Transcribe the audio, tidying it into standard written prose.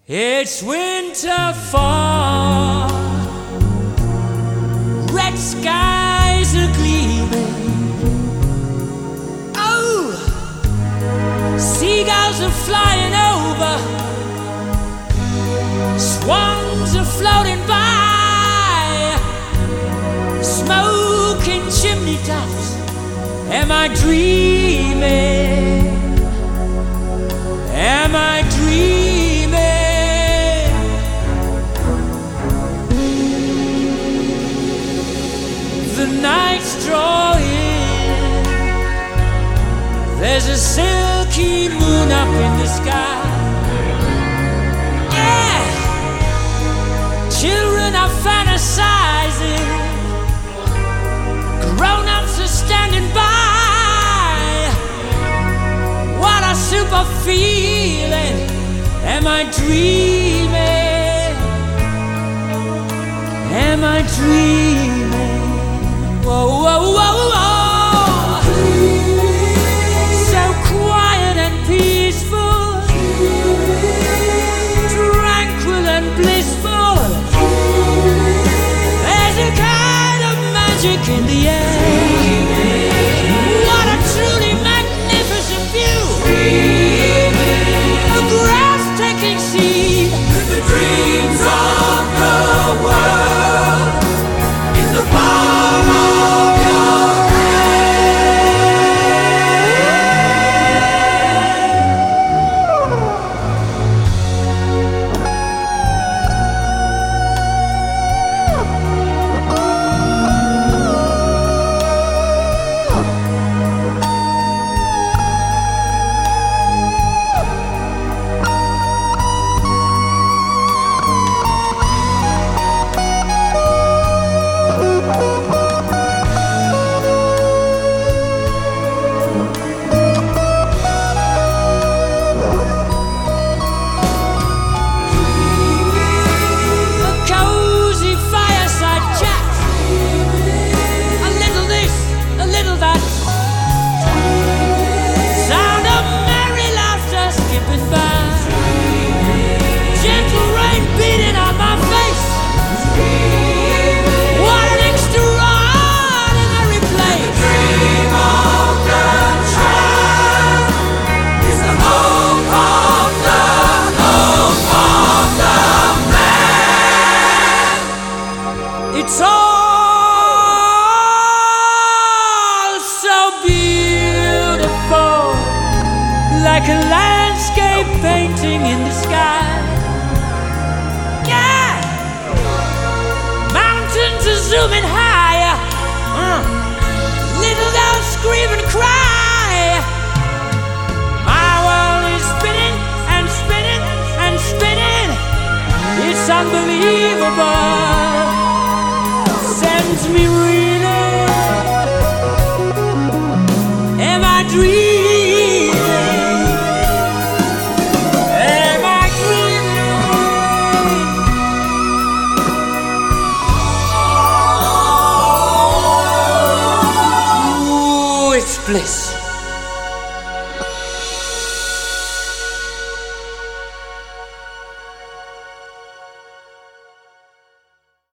It's winter fall, red skies are gleaming. Oh, seagulls are flying over, swans are floating by, smoking chimney tops. Am I dreaming? Am I dreaming? The night's drawing, there's a silky moon up in the sky. Yeah, children are fantasizing, grown-ups are standing by. What a super feeling. Am I dreaming? Am I dreaming? Whoa, whoa, whoa, whoa. So quiet and peaceful, tranquil and blissful. There's a kind of magic in the air. What a truly magnificent view. A breathtaking scene. The dreams of the world in the palm of your it's all so beautiful, like a landscape painting in the sky. Yeah, mountains are zooming higher, little girls scream and cry. My world is spinning and spinning and spinning. It's unbelievable. Sends me reeling. Am I dreaming? Am I dreaming? Ooh, it's bliss.